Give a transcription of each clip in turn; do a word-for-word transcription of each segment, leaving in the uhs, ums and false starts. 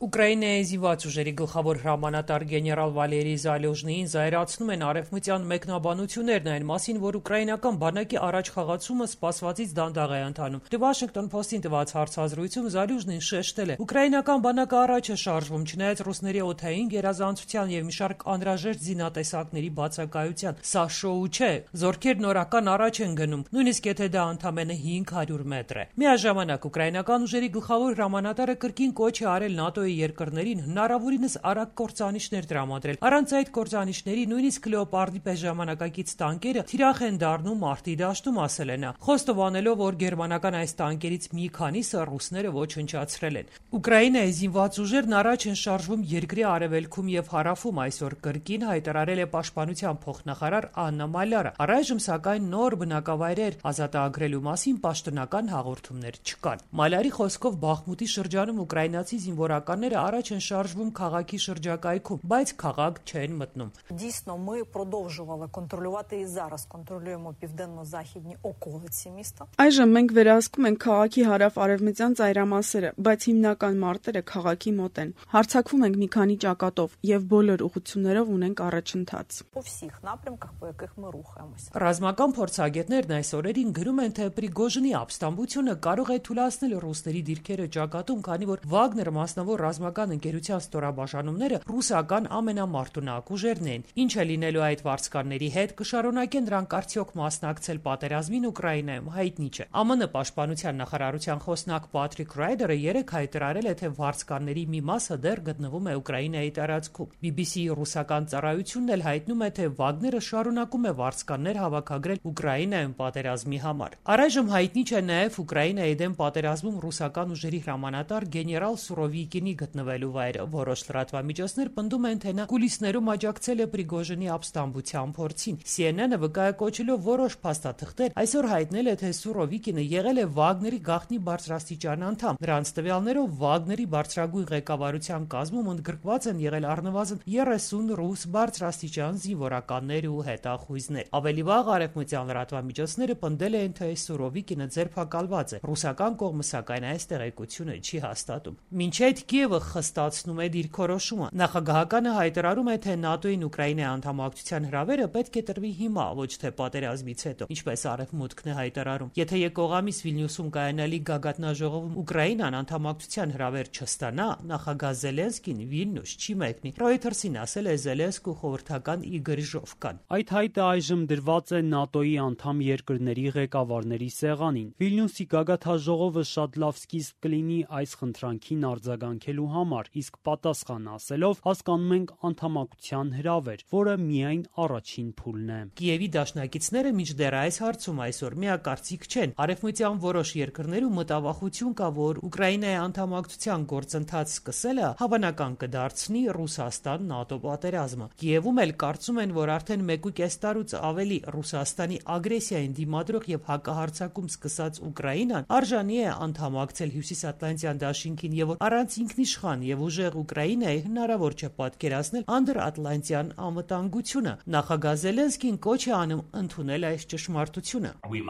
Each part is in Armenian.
Ուկրաինայի զինված ուժերի գլխավոր հրամանատար գեներալ Վալերի Զալյուժնիին զայրացնում են արևմտյան մեկնաբանություններն այն մասին, որ ուկրաինական բանակի առաջխաղացումը սպասվածից դանդաղ է ընթանում։ The Washington Post-ին տված հարցազրույցում Զալյուժնին շեշտել է. «Ուկրաինական բանակը առաջ է շարժվում, չնայած ռուսների օդային գերազանցության եւ մի շարք անհրաժեշտ զինատեսակների բացակայության։ Սա շոու չէ, զորքերն օրական առաջ են գնում, նույնիսկ եթե դա ընդամենը հինգ հարյուր մետր է»։ Միաժամանակ ուկրաինական ուժերի գլխավոր հրամանատարը կրկին կոչ է արել ՆԱՏՕ-ի երկրներին հնարավորինս արագ կործանիչներ տրամադրել։ Առանց այդ կործանիչների նույնիսկ Լեոպարդի պես ժամանակակից տանկերը թիրախ են դառնում մարտի դաշտում, ասել է նա, խոստովանելով, որ գերմանական այս տանկերից մի քանիսը ռուսները ոչնչացրել են։ Ուկրաինայի զինված ուժերն առաջ են շարժվում երկրի արևելքում եւ հարավում, այսօր կրկին հայտարարել է պաշտպանության փոխնախարար Աննա Մալյարը։ Առայժմ սակայն նոր բնակավայրեր ազատագրելու մասին պաշտոնական հաղորդումներ չկան։ Մալյարի խոսքով Բախմուտի շրջանում ուկրաինացի զինվորականները առաջ են շարժվում քաղաքի շրջակայքում, բայց քաղաք չեն մտնում։ Дійсно, ми продовжували контролювати і зараз контролюємо південно-західні околиці міста. Այժմ մենք վերահսկում ենք քաղաքի հարավ-արևմտյան ծայրամասերը, բայց հիմնական մարտերը քաղաքի մոտ են։ Հարձակվում ենք մի քանի ճակատով եւ բոլոր ուղղություններով ունենք առաջընթաց։ По всіх напрямках, по яких ми рухаємося. Ռազմական փորձագետներն այս օրերին գրում են, թե Պրիգոժինի ապստամբությունը կարող է թույլատրել ռուսների դիրքերը ճակատում, քանի որ Վագներ մասնավոր ռազմական ընկերության ստորաբաժանումները ռուսական ամենամարտունակ ուժերն են։ Ինչ է լինելու այդ վարձկանների հետ, կշարունակեն նրանք արդյոք մասնակցել պատերազմին Ուկրաինայում, հայտնի չէ։ ԱՄՆ պաշտպանության նախարարության խոսնակ Պատրիկ Ռայդերը երեկ հայտարարել է, թե վարձկանների մի մասը դեռ գտնվում է Ուկրաինայի տարածքում։ բի բի սի-ի ռուսական ծառայությունն էլ հայտնում է, թե Վագները շարունակում է վարձկաններ հավաքագրել Ուկրաինայում պատերազմի համար։ Առայժմ հայտնի չէ նաև Ուկրաինայի դեմ պատերազմում ռուսական ուժերի հրամանատար գեներալ Սուրովիկինի գտնվելու վայրը։ Որոշ լրատվամիջոցներ պնդում են, թե նա կուլիսներում աջակցել է Պրիգոժինի ապստամբության փորձին։ Սի Էն Էն-ը վկայակոչելով որոշ փաստաթղթեր այսօր հայտնել է, թե Սուրովիկինը եղել է Վագների գաղտնի բարձրաստիճան անդամ։ Նրանց տվյալներով Վագների բարձրագույն ղեկավարության կազմում ընդգրկված են եղել առնվազն երեսուն ռուս բարձրաստիճան զինվորականներ ու հետախույզներ։ Ավելի վաղ արևմտյան լրատվամիջոցները պնդել էին, թե Սուրովիկինը ձերբակալված է։ Ռուսական կողմը սակայն այս տեղեկությունը չի հաստատում։ Մինչ այդ Կիևը խստացնում է դիրքորոշումը։ Նախագահականը հայտարարում է, թե ՆԱՏՕ-ին Ուկրաինայի անդամակցության հրավերը պետք է տրվի հիմա, ոչ թե պատերազմից հետո, ինչպես Արևմուտքն է հայտարարում։ Եթե եկող ամիս Վիլնյուսում կայանալի գագաթնաժողովում Ուկրաինան անդամակցության հրավեր չստանա, նախագահ Զելենսկին Վիլնյուս չի մեկնի։ Ռոյթերսին ասել է Զելենսկու խորհրդական Իգոր Ժովկան։ Այդ հայտը այժմ դրված է ՆԱՏՕ-ի անդամ երկրների ղեկավարների սեղանին։ Վիլնյուսի գագաթնաժողովը շատ լավ սկիզբ կլինի այս խնդրանքին արձագանքելու համար, իսկ պատասխան ասելով հասկանում ենք անդամակցության հրավեր, որը միայն առաջին փուլն է։ Կիևի դաշնակիցները մինչդեռ այս հարցում այսօր միակարծիք չեն։ Արևմտյան որոշ երկրներում մտավախություն կա, որ Ուկրաինայի անդամակցության գործընթաց սկսելը հավանական կդարձնի Ռուսաստան-ՆԱՏՕ պատերազմը։ Կիևում էլ կարծում են, որ արդեն մեկուկես տարուց ավելի Ռուսաստանի ագրեսիային դիմադրող եւ հակահարձակում սկսած Ուկրաինան արժանի է անդամակցել Հյուսիսատլանտյան դաշինքին եւ որ առանց ինքնիշխան եւ ուժեղ Ուկրաինայի հնարավոր չէ պատկերացնել անդրատլանտյան անվտանգությունը։ Նախագահ Զելենսկին կոչ է անում ընդունել այս ճշմարտությունը։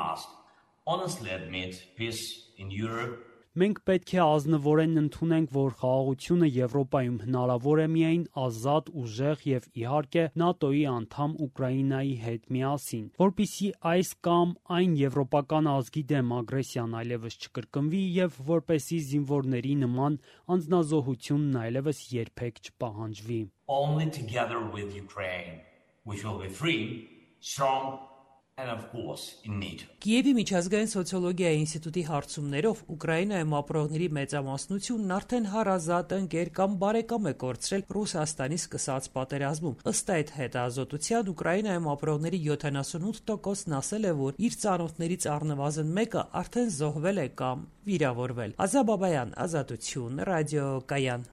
Մենք պետք է ազնվորեն ընդունենք, որ խաղաղությունը Եվրոպայում հնարավոր է միայն ազատ, ուժեղ եւ իհարկե ՆԱՏՕ-ի անդամ Ուկրաինայի հետ միասին, որպեսզի այս կամ այն եվրոպական ազգի դեմ ագրեսիան այլևս չկրկնվի եւ որպեսզի զինվորների նման անձնազոհությունն այլևս երբեք չպահանջվի։ Only together with Ukraine, which will be free, strong and of course in NATO. Կիևի միջազգային սոցիոլոգիայի ինստիտուտի հարցումներով Ուկրաինայում ապրողների մեծամասնությունն արդեն հարազատ, ընկեր կամ բարեկամ է կորցրել Ռուսաստանի սկսած պատերազմում։ Ըստ այդ հետազոտության Ուկրաինայում ապրողների յոթանասունութ տոկոսն ասել է, որ իր ծանոթներից առնվազն մեկը արդեն զոհվել է կամ վիրավորվել։ Ազա Բաբայան, Ազատություն, ռադիոկայան։